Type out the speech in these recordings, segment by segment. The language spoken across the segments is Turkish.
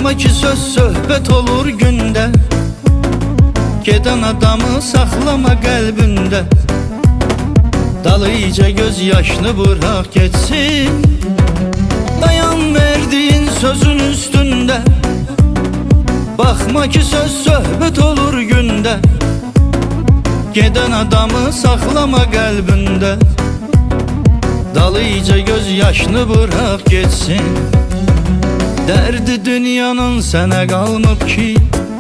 Bakma ki söz söhbet olur günde, geden adamı saklama kalbinde. Dalıca göz yaşını bırak geçsin, dayan verdiğin sözün üstünde. Bakma ki söz söhbet olur günde, geden adamı saklama kalbinde. Dalıca göz yaşını bırak geçsin. Derdi dünyanın sene kalmıp ki,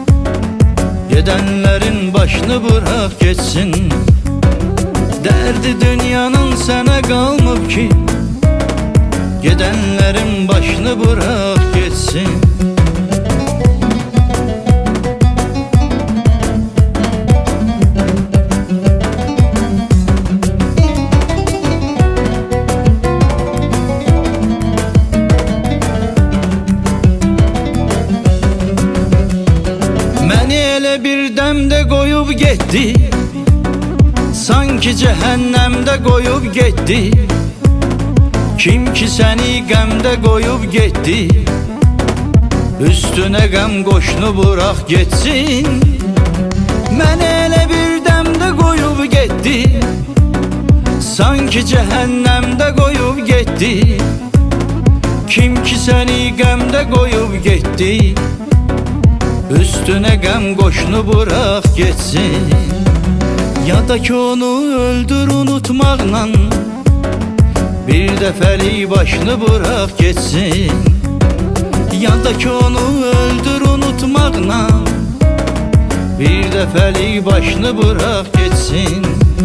gedenlerin başını bırak geçsin. Derdi dünyanın sene kalmıp ki, gedenlerin başını bırak geçsin. Məni elə bir dəmdə qoyub getdi, sanki cəhənnəmdə qoyub getdi. Kim ki səni qəmdə qoyub getdi, üstünə qəm qoşunu bıraq getsin. Məni elə bir dəmdə qoyub getdi, sanki cəhənnəmdə qoyub getdi. Kim ki səni qəmdə qoyub getdi, üstüne gəm qoşunu bırak geçsin. Ya da ki onu öldür unutmaqla, bir dəfəlik başını bırak geçsin. Ya da ki onu öldür unutmaqla, bir dəfəlik başını bırak geçsin.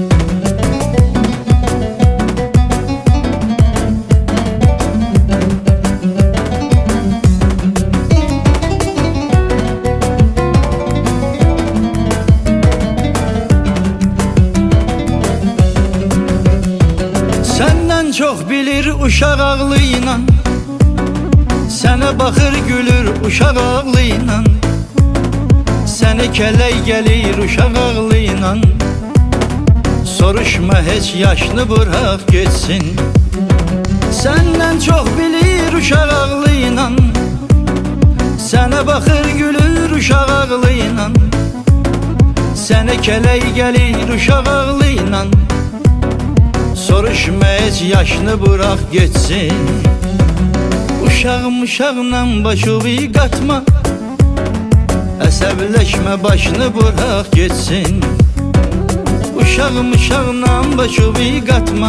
Senden çok bilir uşaq ağlıyla, sənə baxır gülür uşaq ağlıyla. Səni kələk gəlir uşaq ağlıyla, soruşma heç yaşını bırak geçsin. Senden çok bilir uşaq ağlıyla, sənə baxır gülür uşaq ağlıyla. Səni kələk gəlir uşaq ağlıyla, soruşma heç yaşını bırak geçsin. Uşağım uşağla başıvi qatma, əsəbləşmə başını bırak geçsin. Uşağım uşağla başıvi qatma,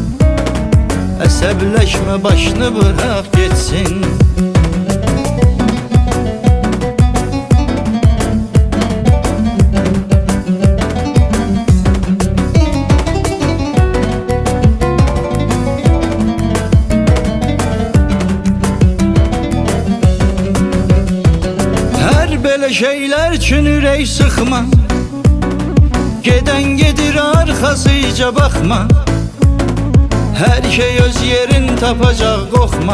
əsəbləşmə başını bırak geçsin. Böyle şeyler üçün ürək sıxma, gedən gedir arxasıca baxma. Hər şey öz yerin tapacaq qorxma,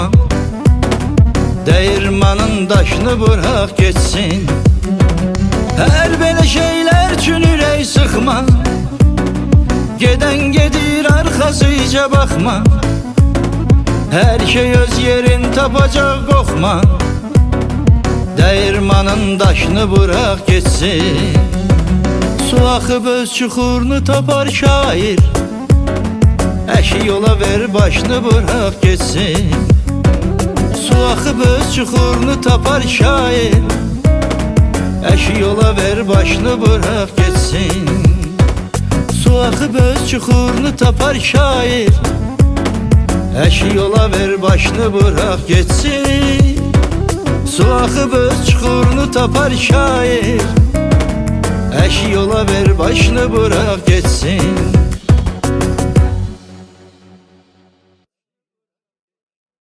dəyirmanın daşını bırak geçsin. Hər belə şeyler üçün ürək sıxma, gedən gedir arxasıca baxma. Hər şey öz yerin tapacaq qorxma, dəyirmanın daşını bırak geçsin. Su axıb öz çuxurunu tapar şair, əşi yola ver başını bırak geçsin. Su axıb öz çuxurunu tapar şair, əşi yola ver başını bırak geçsin. Su axıb öz çuxurunu tapar şair, əşi yola ver başını bırak geçsin. Su axıb öz çuxurunu tapar şair, əşi yola ver başını bırak geçsin.